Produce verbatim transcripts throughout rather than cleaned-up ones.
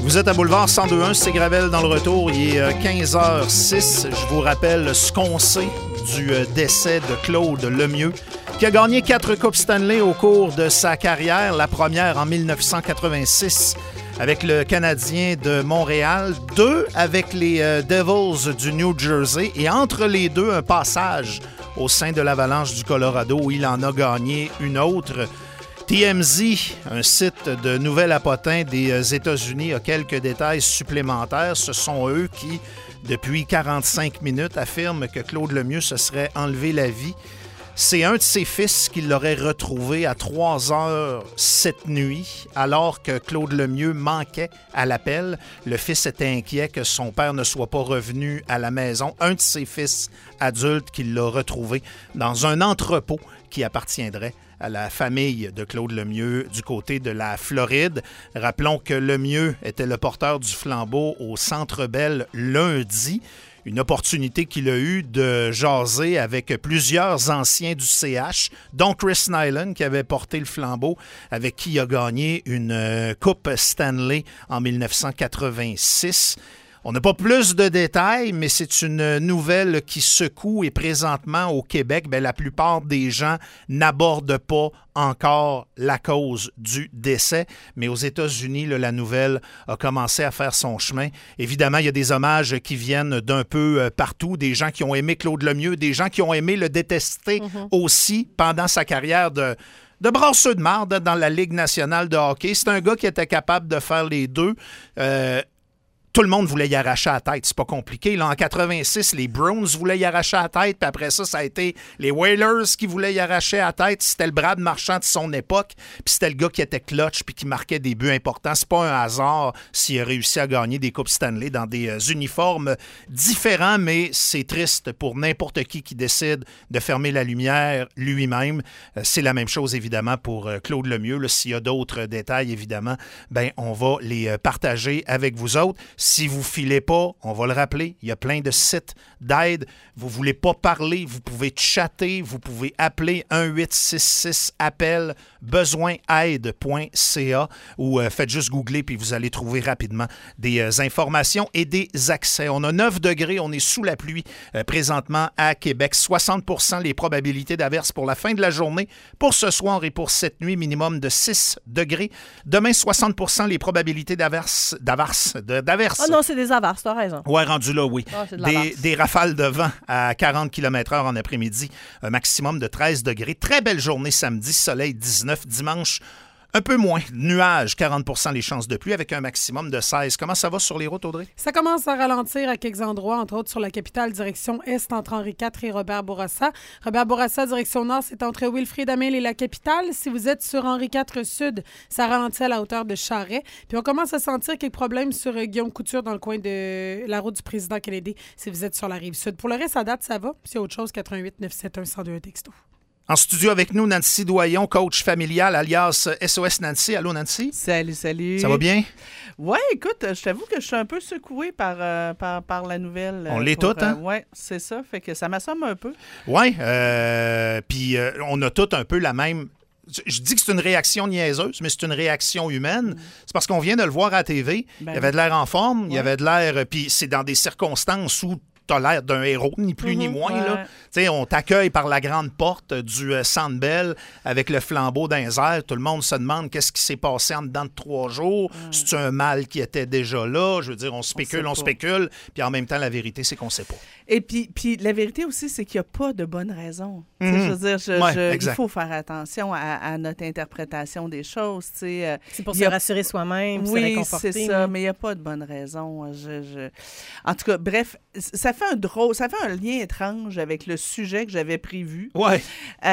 Vous êtes à Boulevard cent deux un, c'est Gravel dans le retour. Il est quinze heures six. Je vous rappelle ce qu'on sait du décès de Claude Lemieux, qui a gagné quatre Coupes Stanley au cours de sa carrière. La première en dix-neuf cent quatre-vingt-six avec le Canadien de Montréal, deux avec les Devils du New Jersey et entre les deux, un passage au sein de l'Avalanche du Colorado où il en a gagné une autre. T M Z, un site de nouvel apotin des États-Unis, a quelques détails supplémentaires. Ce sont eux qui, depuis quarante-cinq minutes, affirment que Claude Lemieux se serait enlevé la vie. C'est un de ses fils qui l'aurait retrouvé à trois heures cette nuit, alors que Claude Lemieux manquait à l'appel. Le fils était inquiet que son père ne soit pas revenu à la maison. Un de ses fils adultes qui l'a retrouvé dans un entrepôt qui appartiendrait à la famille de Claude Lemieux du côté de la Floride. Rappelons que Lemieux était le porteur du flambeau au Centre Bell lundi. Une opportunité qu'il a eue de jaser avec plusieurs anciens du C H, dont Chris Nyland, qui avait porté le flambeau, avec qui il a gagné une Coupe Stanley en dix-neuf cent quatre-vingt-six. On n'a pas plus de détails, mais c'est une nouvelle qui secoue et présentement au Québec, bien, la plupart des gens n'abordent pas encore la cause du décès. Mais aux États-Unis, là, la nouvelle a commencé à faire son chemin. Évidemment, il y a des hommages qui viennent d'un peu partout, des gens qui ont aimé Claude Lemieux, des gens qui ont aimé le détester mm-hmm. aussi pendant sa carrière de... de brasseux de marde dans la Ligue nationale de hockey. C'est un gars qui était capable de faire les deux. Euh, Tout le monde voulait y arracher la tête. C'est pas compliqué. Là, en quatre-vingt-six, les Bruins voulaient y arracher la tête. Puis après ça, ça a été les Whalers qui voulaient y arracher la tête. C'était le Brad Marchand de son époque. Puis c'était le gars qui était clutch puis qui marquait des buts importants. C'est pas un hasard s'il a réussi à gagner des Coupes Stanley dans des euh, uniformes différents. Mais c'est triste pour n'importe qui qui décide de fermer la lumière lui-même. Euh, c'est la même chose, évidemment, pour euh, Claude Lemieux. Là, s'il y a d'autres détails, évidemment, ben on va les euh, partager avec vous autres. Si vous ne filez pas, on va le rappeler, il y a plein de sites d'aide. Vous ne voulez pas parler, vous pouvez chatter, vous pouvez appeler un huit six six appel besoin aide point c a ou euh, faites juste googler puis vous allez trouver rapidement des euh, informations et des accès. On a neuf degrés, on est sous la pluie euh, présentement à Québec. soixante pour cent les probabilités d'averse pour la fin de la journée. Pour ce soir et pour cette nuit, minimum de six degrés. Demain, soixante pour cent les probabilités d'averse, d'averse, de, d'averse. Ah oh non, c'est des averses, t'as raison. Ouais, rendu là, oui. Oh, de des, des rafales de vent à quarante kilomètres heure en après-midi. Un maximum de treize degrés. Très belle journée samedi, soleil dix-neuf. Dimanche, un peu moins. Nuages, quarante pour cent les chances de pluie avec un maximum de seize. Comment ça va sur les routes, Audrey? Ça commence à ralentir à quelques endroits, entre autres sur la capitale, direction Est, entre Henri quatre et Robert-Bourassa. Robert-Bourassa, direction Nord, c'est entre Wilfrid-Hamel et la capitale. Si vous êtes sur Henri quatre Sud, ça ralentit à la hauteur de Charest. Puis on commence à sentir quelques problèmes sur Guillaume Couture dans le coin de la route du président Kennedy, si vous êtes sur la rive sud. Pour le reste, à date, ça va. S'il y a autre chose, quatre un huit neuf sept un un zéro deux un texto. En studio avec nous, Nancy Doyon, coach familial, alias S O S Nancy. Allô, Nancy? Salut, salut. Ça va bien? Oui, écoute, je t'avoue que je suis un peu secouée par, euh, par, par la nouvelle. On l'est toutes, hein? Euh, oui, c'est ça. Fait que ça m'assomme un peu. Oui, euh, puis euh, on a toutes un peu la même... Je dis que c'est une réaction niaiseuse, mais c'est une réaction humaine. Mm. C'est parce qu'on vient de le voir à la T V. Ben, il y avait de l'air en forme, ouais. Il y avait de l'air... Puis c'est dans des circonstances où t'as l'air d'un héros, ni plus mm-hmm, ni moins. Ouais. Là. T'sais, on t'accueille par la grande porte du euh, Centre Bell avec le flambeau dans les airs. Tout le monde se demande qu'est-ce qui s'est passé en dedans de trois jours. Mm. C'est un mal qui était déjà là. Je veux dire, on spécule, on, on spécule. Puis en même temps, la vérité, c'est qu'on ne sait pas. Et puis, puis la vérité aussi, c'est qu'il n'y a pas de bonne raison. Mm-hmm. Je veux dire, je, ouais, je, il faut faire attention à, à notre interprétation des choses. T'sais. C'est pour il se a... rassurer soi-même, oui, se réconforter. c'est ça, mais il n'y a pas de bonne raison. Je, je... En tout cas, bref, ça fait un drôle, ça fait un lien étrange avec le sujet que j'avais prévu. Ouais.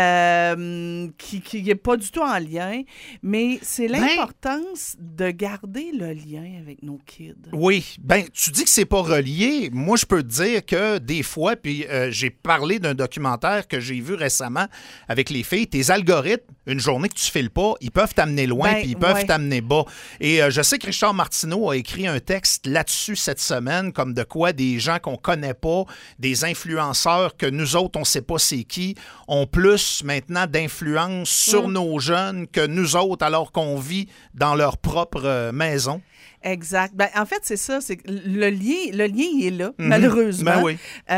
Euh, qui n'est pas du tout en lien, mais c'est l'importance ben, de garder le lien avec nos kids. Oui. Ben, tu dis que c'est pas relié. Moi, je peux te dire que des fois, puis euh, j'ai parlé d'un documentaire que j'ai vu récemment avec les filles, tes algorithmes, une journée que tu files pas, ils peuvent t'amener loin Ben, puis ils peuvent ouais. t'amener bas. Et euh, je sais que Richard Martineau a écrit un texte là-dessus cette semaine, comme de quoi des gens qu'on connaît pas, des influenceurs que nous autres, on sait pas c'est qui, ont plus maintenant d'influence sur Mm. nos jeunes que nous autres alors qu'on vit dans leur propre euh, maison. Exact. Ben, en fait, c'est ça. C'est que le lien, le lien, il est là, Mhm. malheureusement. Ben oui.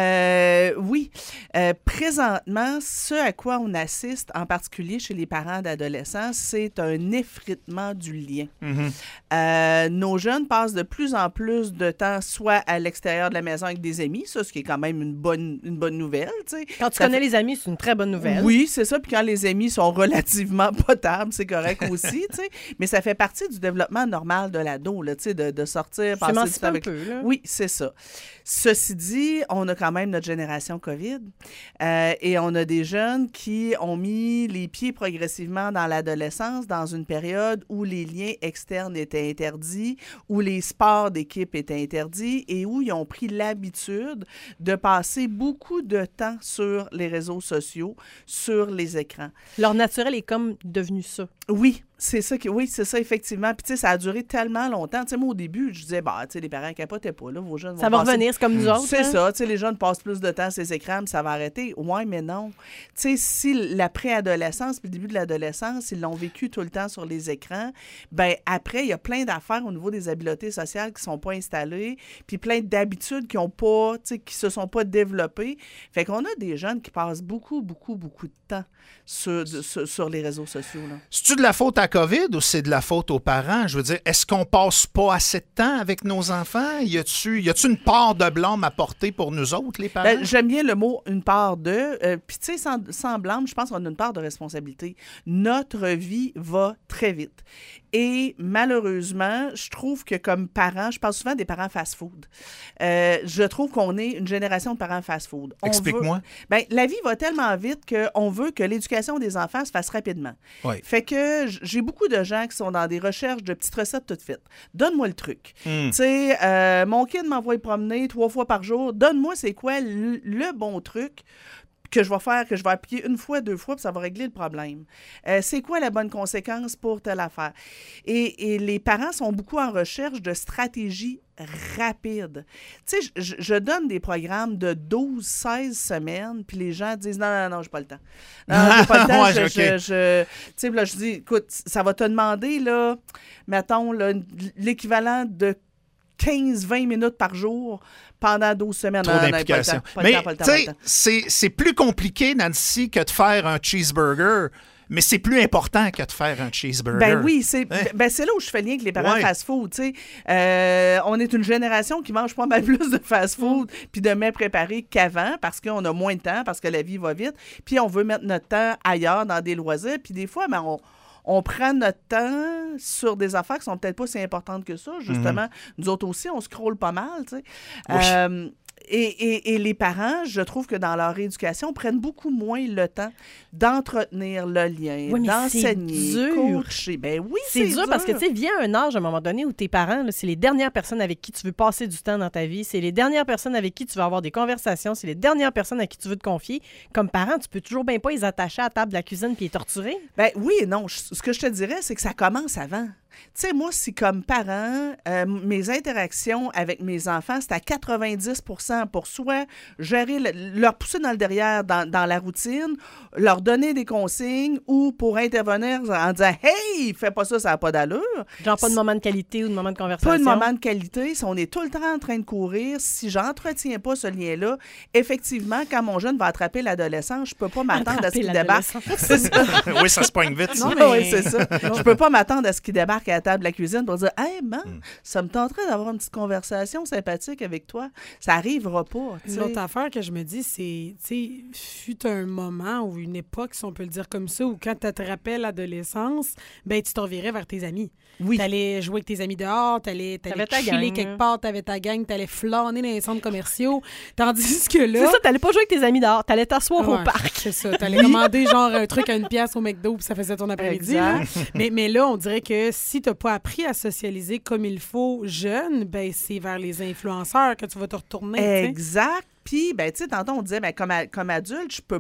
Euh, oui. Euh, présentement, ce à quoi on assiste, en particulier chez les parents d'adolescents, c'est un effritement du lien. Mhm. Euh, nos jeunes passent de plus en plus de temps soit à l'extérieur de la maison avec des amis, ça, ce qui est quand même une bonne, une bonne nouvelle. Tu sais. Quand tu Ça connais fait- les amis, c'est une très bonne nouvelle. Oui, c'est ça. Puis quand les amis sont relativement potables, c'est correct aussi. Tu sais. Mais ça fait partie du développement normal de l'ado, là, tu sais, de, de sortir, Tu passer du t'émancipes temps un avec... peu, là. Oui, c'est ça. Ceci dit, on a quand même notre génération COVID euh, et on a des jeunes qui ont mis les pieds progressivement dans l'adolescence, dans une période où les liens externes étaient interdits, où les sports d'équipe étaient interdits et où ils ont pris l'habitude de passer beaucoup de temps sur les réseaux sociaux, sur les écrans. Leur naturel est comme devenu ça. Oui, c'est ça, qui, oui, c'est ça, effectivement. Puis, tu sais, ça a duré tellement longtemps. Tu sais, moi, au début, je disais, bah, tu sais, les parents capotaient pas, là, vos jeunes vont Ça va passer- revenir, c'est comme nous autres. C'est hein? ça, tu sais, les jeunes passent plus de temps sur ces écrans, puis ça va arrêter. Ouais, mais non. Tu sais, si la préadolescence puis le début de l'adolescence, ils l'ont vécu tout le temps sur les écrans, ben après, il y a plein d'affaires au niveau des habiletés sociales qui sont pas installées, puis plein d'habitudes qui ont pas, tu sais, qui se sont pas développées. Fait qu'on a des jeunes qui passent beaucoup, beaucoup, beaucoup de temps sur, de- sur, sur les réseaux sociaux, là. C'est-tu de la faute à COVID ou c'est de la faute aux parents? Je veux dire, est-ce qu'on passe pas assez de temps avec nos enfants? Y a-tu, y a-tu une part de blâme à porter pour nous autres, les parents? Ben, j'aime bien le mot « une part de euh, ». Puis, tu sais, sans, sans blâme, je pense qu'on a une part de responsabilité. Notre vie va très vite. Et malheureusement, je trouve que comme parents, je parle souvent des parents fast-food. Euh, je trouve qu'on est une génération de parents fast-food. On Explique-moi. veut- Ben, la vie va tellement vite qu'on veut que l'éducation des enfants se fasse rapidement. Oui. Fait que j- j'ai beaucoup de gens qui sont dans des recherches de petites recettes toutes faites. Donne-moi le truc. Hmm. Tu sais, euh, mon kid m'envoie promener trois fois par jour. Donne-moi c'est quoi le, le bon truc que je vais faire, que je vais appliquer une fois, deux fois, puis ça va régler le problème. Euh, c'est quoi la bonne conséquence pour telle affaire? Et, et les parents sont beaucoup en recherche de stratégies rapides. Tu sais, je, je donne des programmes de douze, seize semaines, puis les gens disent « Non, non, non, j'ai pas le temps. Non, non, j'ai pas le temps. Ouais, je, ok. je, je- Tu sais, puis là, je dis « Écoute, ça va te demander, là, mettons, là, l'équivalent de quinze vingt minutes par jour pendant douze semaines. Trop Non, non, non, pas le d'implication. temps, pas le Mais, temps, pas le temps, tu pas le sais, temps. c'est, c'est plus compliqué, Nancy, que de faire un cheeseburger, mais c'est plus important que de faire un cheeseburger. Ben oui, c'est Hein? ben c'est là où je fais le lien avec les parents Ouais. fast-food. Tu sais. Euh, on est une génération qui mange pas mal plus de fast-food puis de mets préparés qu'avant parce qu'on a moins de temps, parce que la vie va vite. Puis on veut mettre notre temps ailleurs, dans des loisirs. Puis des fois, ben, on, on prend notre temps sur des affaires qui sont peut-être pas si importantes que ça. Justement, nous autres aussi, on scrolle pas mal. Tu sais. Oui. Euh, Et, et, et les parents, je trouve que dans leur éducation, prennent beaucoup moins le temps d'entretenir le lien, Oui, mais d'enseigner, c'est dur. coacher. Ben oui, C'est dur, parce que, tu sais, vient un âge à un moment donné où tes parents, là, c'est les dernières personnes avec qui tu veux passer du temps dans ta vie, c'est les dernières personnes avec qui tu vas avoir des conversations, c'est les dernières personnes à qui tu veux te confier. Comme parent, tu peux toujours bien pas les attacher à la table de la cuisine puis les torturer. Ben oui et non. Je- ce que je te dirais, c'est que ça commence avant. Tu sais, moi, si comme parent, euh, mes interactions avec mes enfants, c'est à quatre-vingt-dix pour cent pour soit gérer, le- leur pousser dans le derrière dans, dans la routine, leur donner des consignes ou pour intervenir en disant « Hey, fais pas ça, ça n'a pas d'allure ». Genre pas de moment de qualité ou de moment de conversation. Pas de moment de qualité. Si on est tout le temps en train de courir, si j'entretiens pas ce lien-là, effectivement, quand mon jeune va attraper l'adolescence, je peux pas m'attendre à ce Attraper qu'il débarque. l'adolescence. C'est ça. oui, ça se pogne vite. ça. Non, Ah mais- oui, c'est ça. Je peux pas m'attendre à ce qu'il débarque à la table de la cuisine pour dire « Hey, man, ça me tenterait d'avoir une petite conversation sympathique avec toi. » Ça arrivera pas. tu sais. L'autre affaire que je me dis, c'est, tu sais, fut un moment ou une époque, si on peut le dire comme ça, où quand tu te rappelles l'adolescence, ben tu t'en virais vers tes amis. Oui. T'allais jouer avec tes amis dehors, t'allais, t'allais T'avais ta chiller gang, quelque hein. part, t'avais ta gang, t'allais flâner dans les centres commerciaux. Tandis que là... C'est ça, t'allais pas jouer avec tes amis dehors, t'allais t'asseoir Ouais, au parc. c'est ça. T'allais commander genre un truc à une pièce au McDo puis ça faisait ton après-midi. là. Mais, mais là, on dirait que si t'as pas appris à socialiser comme il faut jeune, ben c'est vers les influenceurs que tu vas te retourner. tu sais. Exact. Puis, ben, tu sais, tantôt, on disait, ben, comme, a- comme adulte, je peux pas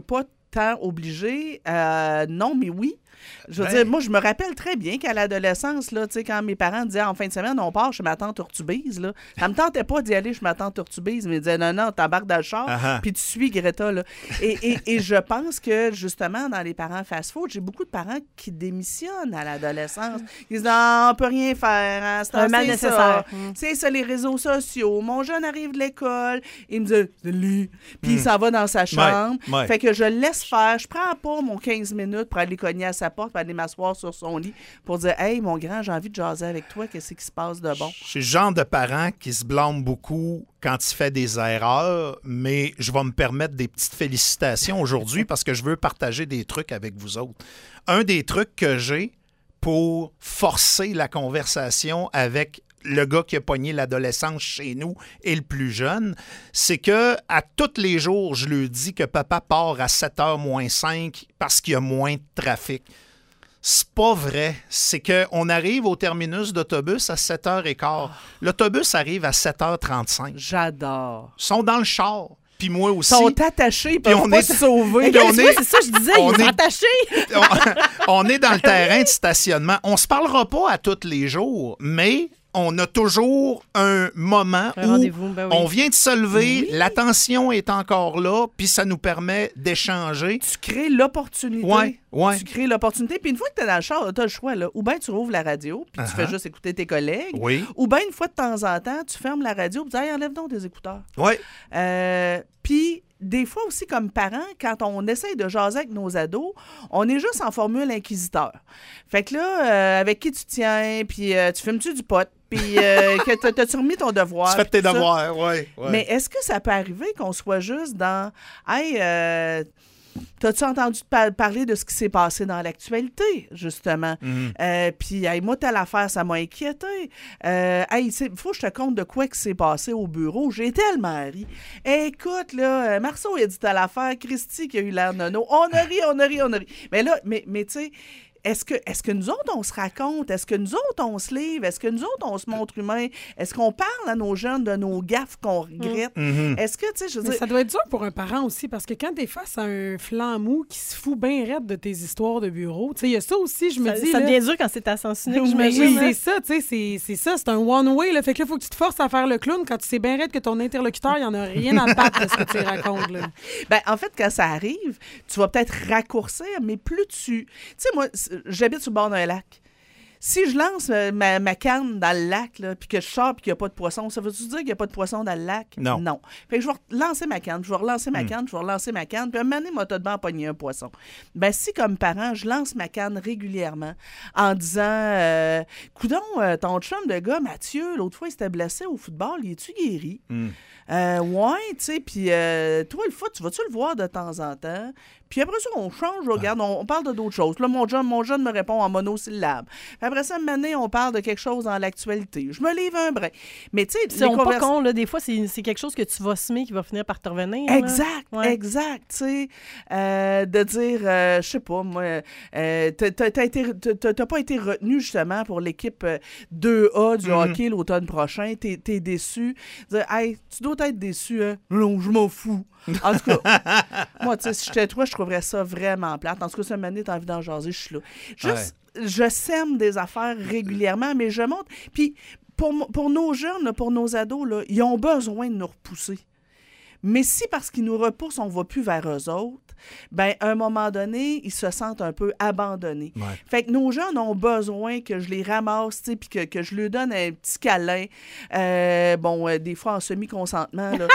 temps obligé, euh, non, mais oui. Je veux Ben. dire, moi, je me rappelle très bien qu'à l'adolescence, là, tu sais, quand mes parents disaient en fin de semaine, on part chez ma tante Urtubise, là, ça me tentait pas d'y aller chez ma tante Urtubise, mais ils disaient non, non, t'embarques dans le char, Ah-ha. puis tu suis Greta, là. Et, et, et je pense que, justement, dans les parents fast-food, j'ai beaucoup de parents qui démissionnent à l'adolescence. Ils disent, non, on peut rien faire, hein, c'est Un mal c'est nécessaire. ça. Mm. C'est ça, les réseaux sociaux. Mon jeune arrive de l'école, il me dit, salut, puis il Mm. s'en va dans sa chambre. Ouais, ouais. Fait que je le laisse faire. Je prends pas mon quinze minutes pour aller cogner à sa porte, pour aller m'asseoir sur son lit, pour dire, hey, mon grand, j'ai envie de jaser avec toi, qu'est-ce qui se passe de bon? Je suis le genre de parent qui se blâme beaucoup quand il fait des erreurs, mais je vais me permettre des petites félicitations aujourd'hui parce que je veux partager des trucs avec vous autres. Un des trucs que j'ai pour forcer la conversation avec le gars qui a pogné l'adolescence chez nous et le plus jeune, c'est que à tous les jours, je lui dis que papa part à sept heures moins cinq parce qu'il y a moins de trafic. C'est pas vrai. C'est qu'on arrive au terminus d'autobus à sept heures quinze. L'autobus arrive à sept heures trente-cinq. J'adore. Ils sont dans le char. Puis moi Ils aussi. sont attachés, ils peuvent on pas est- se sauver. Et puis on Tu est- vois, c'est ça que je disais, on ils sont est- attachés. on, on est dans le terrain de stationnement. On se parlera pas à tous les jours, mais on a toujours un moment Un où rendez-vous, ben oui. on vient de se lever, l'attention est encore là, puis ça nous permet d'échanger. Tu crées l'opportunité. Ouais, ouais. Tu crées l'opportunité. Puis une fois que tu es dans le char, tu as le choix. Là. Ou bien tu rouvres la radio, puis tu Uh-huh. fais juste écouter tes collègues. Oui, Ou bien une fois de temps en temps, tu fermes la radio, puis tu dis, hey, enlève donc des écouteurs. oui. Euh, puis, des fois aussi, comme parents, quand on essaye de jaser avec nos ados, on est juste en formule inquisiteur. Fait que là, euh, avec qui tu tiens, puis euh, tu fumes-tu du pot, puis euh, que t'as- t'as-tu remis ton devoir? Tu fais puis tes tout ça. devoirs, oui. Mais est-ce que ça peut arriver qu'on soit juste dans « Hey, euh, t'as-tu entendu pa- parler de ce qui s'est passé dans l'actualité, justement? Mhm. Euh, Puis, hey, moi, telle affaire, ça m'a inquiété. Euh, hey, il faut que je te compte de quoi qui s'est passé au bureau. J'ai tellement ri. Écoute, là, euh, Marceau, il a dit telle affaire. Christy qui a eu l'air nono. On a ri, on a ri, on a ri. Mais là, mais, mais tu sais... Est-ce que, est-ce que nous autres, on se raconte? Est-ce que nous autres, on se livre? Est-ce que nous autres, on se montre humain? Est-ce qu'on parle à nos jeunes de nos gaffes qu'on regrette? Mhm. Est-ce que, tu sais, je veux Mais dire... ça doit être dur pour un parent aussi, parce que quand t'es face à un flanc mou qui se fout bien raide de tes histoires de bureau, tu sais, il y a ça aussi, je me Ça, dis... ça là, devient dur quand c'est à sens unique, oui, j'imagine. hein? c'est ça, tu sais, c'est- c'est ça, c'est un one-way, là. Fait que là, il faut que tu te forces à faire le clown quand tu sais bien raide que ton interlocuteur, il en a rien à battre de ce que tu lui racontes, là. Ben, en fait, quand ça arrive, tu vas peut-être raccourcir, mais plus tu... Tu sais, moi, c- j'habite sur le bord d'un lac. Si je lance euh, ma, ma canne dans le lac, là, puis que je sors puis qu'il n'y a pas de poisson, ça veut-tu dire qu'il n'y a pas de poisson dans le lac? Non. Non. Fait que je vais relancer ma canne, je vais relancer ma canne, je vais relancer ma canne, puis un moment donné, moi, t'as de pogner un poisson. Ben, si, comme parent, je lance ma canne régulièrement en disant euh, Coudon, euh, ton chum de gars, Mathieu, l'autre fois, il s'était blessé au football, il est-tu guéri? Mm. Euh, ouais, tu sais, puis euh, toi, le foot, tu vas-tu le voir de temps en temps? Puis après ça, on change, regarde, on, on parle de d'autres choses. Là, mon jeune, mon jeune me répond en monosyllabe. Puis après ça, une année, on parle de quelque chose dans l'actualité. Je me livre un brin. Mais tu sais, Ils les sont pas convers- cons, là. Des fois, c'est c'est quelque chose que tu vas semer qui va finir par te revenir. là. Exact, Ouais. exact, tu sais, euh, de dire, euh, je sais pas, moi, euh, t'as- t'as t'as été- t'as- t'as pas été retenu justement pour l'équipe euh, deux A du Mhm. hockey l'automne prochain, t'es t'es déçu, dire, hey, tu dois être déçu, hein? Non, je m'en fous. En tout cas, moi, tu sais, si j'étais toi, je trouverais ça vraiment plate. En tout cas, cette année, t'as envie d'en jaser, je suis là. Juste, je sème des affaires régulièrement, mais je monte. Puis, pour, mo- pour nos jeunes, là, pour nos ados, là, ils ont besoin de nous repousser. Mais si, parce qu'ils nous repoussent, on ne va plus vers eux autres, ben à un moment donné, ils se sentent un peu abandonnés. Ouais. Fait que nos jeunes ont besoin que je les ramasse, tu sais, puis que, que je leur donne un petit câlin. Euh, bon, euh, des fois en semi-consentement, là.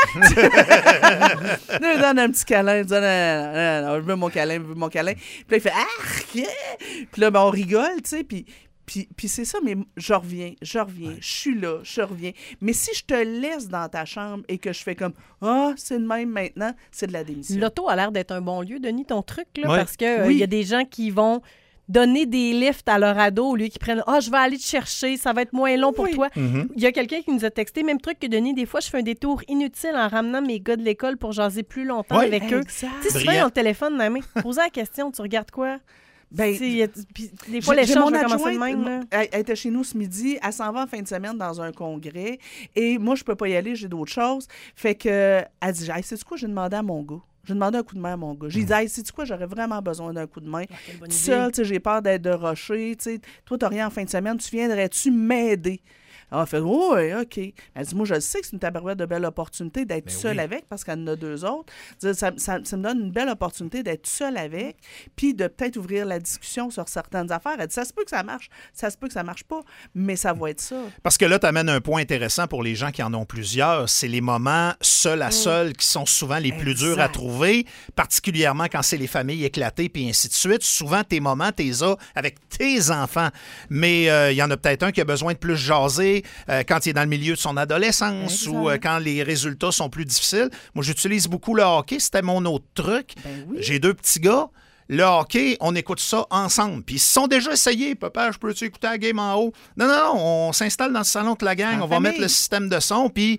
Je leur donne un petit câlin. Je dis, non, non, non, non, je veux mon câlin, je veux mon câlin. Puis là, il fait, ah, yeah! Puis là, ben, on rigole, tu sais, puis... Puis, puis c'est ça, mais je reviens, je reviens, je suis là, je reviens. Mais si je te laisse dans ta chambre et que je fais comme « Ah, c'est le même maintenant », c'est de la démission. L'auto a l'air d'être un bon lieu, Denis, ton truc, là, Ouais. parce qu'il il Oui. y a des gens qui vont donner des lifts à leur ado au lieu qu'ils prennent « Ah, je vais aller te chercher, ça va être moins long pour Oui. toi. Mhm. Il y a quelqu'un qui nous a texté, même truc que Denis, des fois, je fais un détour inutile en ramenant mes gars de l'école pour jaser plus longtemps Ouais. avec eux. Exact. Tu sais, souvent, Brillant. ils ont le téléphone dans la main. Posez la question, tu regardes quoi? Ben, Tu sais, il y a- puis des fois, J'ai- j'ai l'échange mon va commencer de adjointe, même. là. Elle, elle était chez nous ce midi. Elle s'en va en fin de semaine dans un congrès. Et moi, je peux pas y aller, j'ai d'autres choses. Fait que, elle dit, hey, sais-tu quoi, j'ai demandé à mon gars. Je vais demander un coup de main à mon gars. J'ai dit, hey, sais-tu quoi, j'aurais vraiment besoin d'un coup de main. Ah, quelle bonne Seul, idée. tu sais, j'ai peur d'être de rocher. Tu sais, toi, t'as rien en fin de semaine, tu viendrais-tu m'aider? Elle a fait, oh, oui, OK. Elle dit, moi, je sais que c'est une tabarouette de belle opportunité d'être Ben seule oui. avec, parce qu'elle en a deux autres. Ça, ça, ça, ça me donne une belle opportunité d'être seule avec, puis de peut-être ouvrir la discussion sur certaines affaires. Elle dit, ça se peut que ça marche, ça se peut que ça marche pas, mais ça va être ça. Parce que là, tu amènes un point intéressant pour les gens qui en ont plusieurs. C'est les moments seul à seul qui sont souvent les plus durs à Exact. trouver, particulièrement quand c'est les familles éclatées puis ainsi de suite. Souvent, tes moments, t'es as avec tes enfants. Mais euh, il y en a peut-être un qui a besoin de plus jaser euh, quand il est dans le milieu de son adolescence Exact. ou euh, quand les résultats sont plus difficiles. Moi, j'utilise beaucoup le hockey. C'était mon autre truc. Ben oui. J'ai deux petits gars. Le hockey, on écoute ça ensemble. Puis ils se sont déjà essayés. Papa, je peux-tu écouter la game en haut? Non, non, non. On s'installe dans le salon de la gang. En On va famille. mettre le système de son. Puis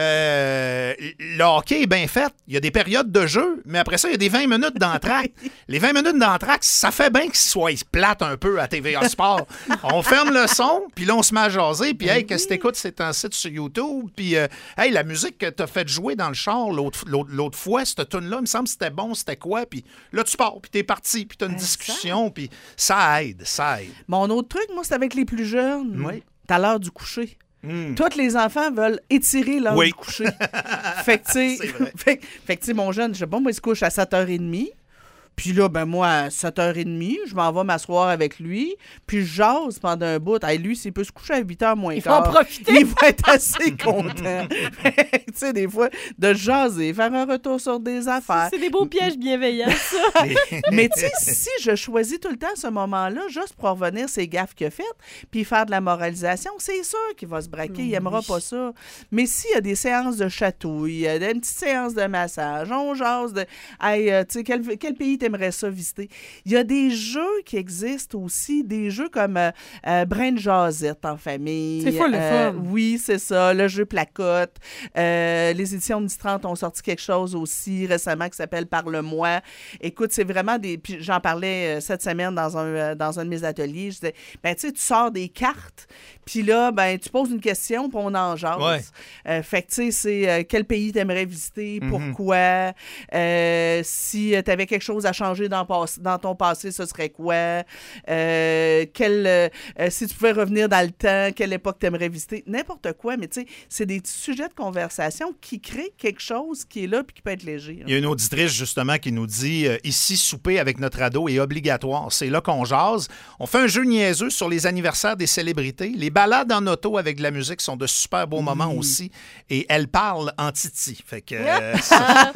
euh, le hockey est bien fait. Il y a des périodes de jeu, mais après ça, il y a des vingt minutes d'entraque. Les vingt minutes d'entraque, ça fait bien qu'ils soient plates un peu à T V A Sport. On ferme le son, puis là, on se met à jaser. Puis, hey, qu'est-ce que t'écoutes? C'est un site sur YouTube. Puis, euh, hey, la musique que t'as fait jouer dans le char l'autre, l'autre, l'autre fois, cette tune-là, il me semble que c'était bon, c'était quoi? Puis là, tu pars, puis t'es parti, puis t'as une Exact. discussion, puis ça aide, ça aide. Mon autre truc, moi, c'est avec les plus jeunes. Oui. T'as l'heure du coucher. Mm. Tous les enfants veulent étirer l'heure Oui. du coucher. fait que, tu sais, C'est vrai. fait, fait que, tu sais, mon jeune, je sais pas, moi, il se couche à sept heures trente. Puis là, ben moi, à sept heures trente, je m'en vais m'asseoir avec lui, puis je jase pendant un bout. Hey, lui, s'il peut se coucher à huit heures moins Il faut en quart, profiter. il va être assez content. Tu sais, des fois, de jaser, faire un retour sur des affaires. C'est des beaux pièges bienveillants, ça. Mais tu sais, si je choisis tout le temps ce moment-là, juste pour revenir ses gaffes qu'il a faites, puis faire de la moralisation, c'est sûr qu'il va se braquer, il aimera pas ça. Mais s'il y a des séances de chatouille, il y a des petites séances de massage, on jase de, hey, euh, tu sais, quel, quel pays t'aimerais ça visiter? Il y a des jeux qui existent aussi, des jeux comme euh, euh, Brin de jasette en famille. C'est full le Euh, fun. Oui, c'est ça, le jeu placote. Euh, les éditions de trente ont sorti quelque chose aussi récemment qui s'appelle Parle-moi. Écoute, c'est vraiment des... Puis j'en parlais euh, cette semaine dans un, euh, dans un de mes ateliers. Je disais, ben tu sais, tu sors des cartes, puis là, ben tu poses une question, puis on en jase. Ouais. Euh, fait que tu sais, c'est euh, quel pays t'aimerais visiter, pourquoi, euh, si tu avais quelque chose à changer dans, pas- dans ton passé, ce serait quoi, euh, quel, euh, euh, si tu pouvais revenir dans le temps, quelle époque t'aimerais visiter, n'importe quoi, mais tu sais, c'est des petits sujets de conversation qui créent quelque chose qui est là puis qui peut être léger. Il y a une auditrice, justement, qui nous dit euh, ici, souper avec notre ado est obligatoire. C'est là qu'on jase. On fait un jeu niaiseux sur les anniversaires des célébrités. Les balades en auto avec de la musique sont de super beaux moments aussi. Et elle parle en titi. Fait que euh, ça,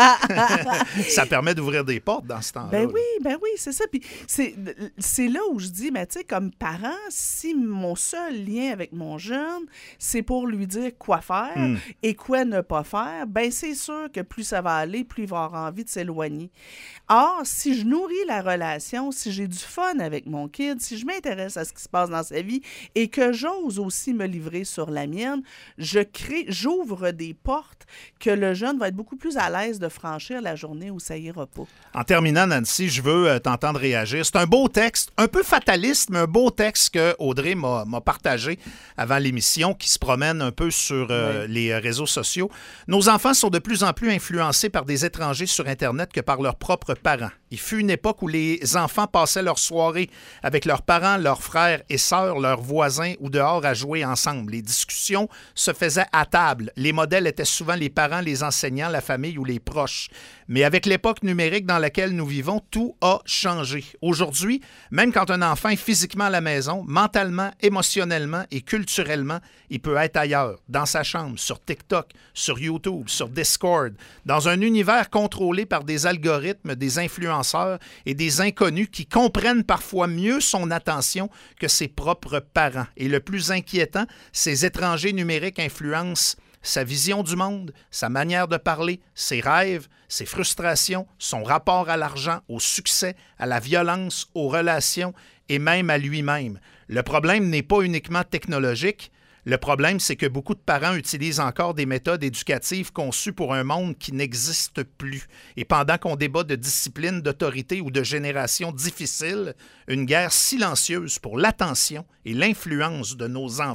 ça permet d'ouvrir des portes dans ce temps-là. Ben oui, ben oui, c'est ça. Puis c'est, c'est là où je dis, mais tu sais, comme parent, si mon seul lien avec mon jeune, c'est pour lui dire quoi faire Mm. et quoi ne pas faire, ben c'est sûr que plus ça va aller, plus il va avoir envie de s'éloigner. Or, si je nourris la relation, si j'ai du fun avec mon kid, si je m'intéresse à ce qui se passe dans sa vie et que j'ose aussi me livrer sur la mienne, je crée, j'ouvre des portes que le jeune va être beaucoup plus à l'aise de franchir la journée où ça ira pas. En terminant, Nancy, je veux euh, t'entendre réagir. C'est un beau texte, un peu fataliste, mais un beau texte que Audrey m'a, m'a partagé avant l'émission, qui se promène un peu sur euh, Oui. les euh, réseaux sociaux. Nos enfants sont de plus en plus influencés par des étrangers sur Internet que par leurs propres parents. Il fut une époque où les enfants passaient leur soirée avec leurs parents, leurs frères et sœurs, leurs voisins ou dehors à jouer ensemble. Les discussions se faisaient à table. Les modèles étaient souvent les parents, les enseignants, la famille ou les proches. Mais avec l'époque numérique dans laquelle nous vivons, tout a changé. Aujourd'hui, même quand un enfant est physiquement à la maison, mentalement, émotionnellement et culturellement, il peut être ailleurs, dans sa chambre, sur TikTok, sur YouTube, sur Discord, dans un univers contrôlé par des algorithmes, des influenceurs et des inconnus qui comprennent parfois mieux son attention que ses propres parents. Et le plus inquiétant, ces étrangers numériques influencent sa vision du monde, sa manière de parler, ses rêves, ses frustrations, son rapport à l'argent, au succès, à la violence, aux relations et même à lui-même. Le problème n'est pas uniquement technologique. Le problème, c'est que beaucoup de parents utilisent encore des méthodes éducatives conçues pour un monde qui n'existe plus. Et pendant qu'on débat de discipline, d'autorité ou de génération difficile, une guerre silencieuse pour l'attention et l'influence de nos enfants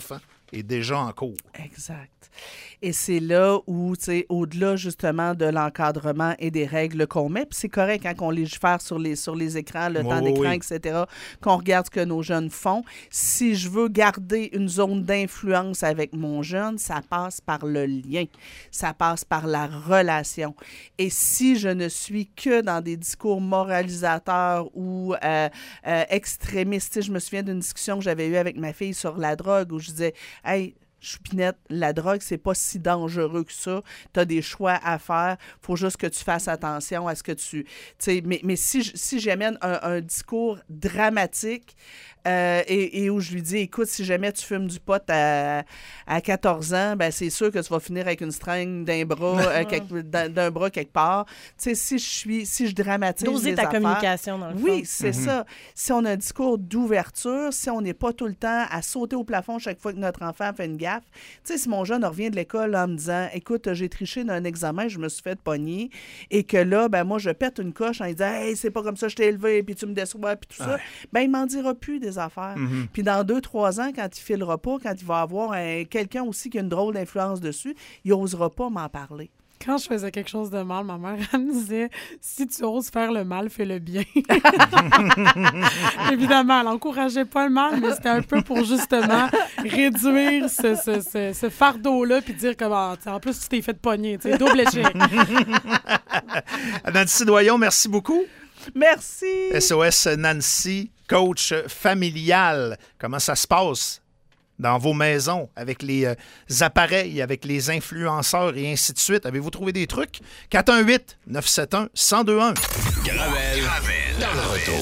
est déjà en cours. Exact. Et c'est là où, tu sais, au-delà justement de l'encadrement et des règles qu'on met, puis c'est correct hein, qu'on légifère sur les, sur les écrans, le Oui, temps oui, d'écran, oui. et cetera, qu'on regarde ce que nos jeunes font. Si je veux garder une zone d'influence avec mon jeune, ça passe par le lien, ça passe par la relation. Et si je ne suis que dans des discours moralisateurs ou euh, euh, extrémistes, tu sais, je me souviens d'une discussion que j'avais eue avec ma fille sur la drogue où je disais « Hey, Choupinette, la drogue, c'est pas si dangereux que ça. Tu as des choix à faire. Faut juste que tu fasses attention à ce que tu... tu sais, mais, mais si, si j'amène un, un discours dramatique euh, et, et où je lui dis, écoute, si jamais tu fumes du pot à, à quatorze ans, ben c'est sûr que tu vas finir avec une seringue d'un bras, euh, quelque, d'un, d'un bras quelque part. Tu sais, si je suis, si je dramatise Doser les ta affaires, communication, dans le oui, fond. c'est mm-hmm. ça. Si on a un discours d'ouverture, si on n'est pas tout le temps à sauter au plafond chaque fois que notre enfant fait une gaffe. Tu sais, si mon jeune revient de l'école là, en me disant « Écoute, j'ai triché dans un examen, je me suis fait pogner. » Et que là, ben moi, je pète une coche en lui disant « Hey, c'est pas comme ça, je t'ai élevé, puis tu me déçois, puis tout ça. Ouais. » Ben, il m'en dira plus des affaires. Mm-hmm. Puis dans deux, trois ans, quand il filera pas, quand il va avoir un, quelqu'un aussi qui a une drôle d'influence dessus, il n'osera pas m'en parler. Quand je faisais quelque chose de mal, ma mère, elle me disait « Si tu oses faire le mal, fais le bien. » Évidemment, elle n'encourageait pas le mal, mais c'était un peu pour justement réduire ce, ce, ce, ce fardeau-là puis dire que, bah, en plus, tu t'es fait pogner. Double échec. Nancy Doyon, merci beaucoup. Merci. S O S Nancy, coach familial. Comment ça se passe dans vos maisons, avec les euh, appareils, avec les influenceurs et ainsi de suite? Avez-vous trouvé des trucs? quatre un huit, neuf sept un, un zéro deux un. Gravel, Gravel dans le retour.